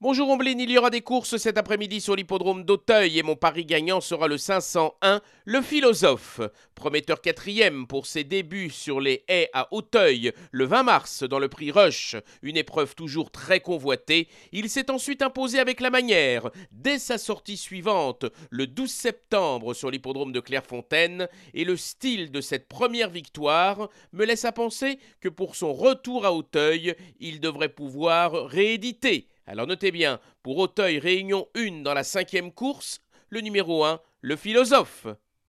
Bonjour Omblin, il y aura des courses cet après-midi sur l'hippodrome d'Auteuil et mon pari gagnant sera le 501, le philosophe. Prometteur quatrième pour ses débuts sur les haies à Auteuil le 20 mars dans le prix Rush, une épreuve toujours très convoitée. Il s'est ensuite imposé avec la manière dès sa sortie suivante le 12 septembre sur l'hippodrome de Clairefontaine et le style de cette première victoire me laisse à penser que pour son retour à Auteuil, il devrait pouvoir rééditer. Alors notez bien, pour Auteuil Réunion 1 dans la cinquième course, le numéro 1, le philosophe.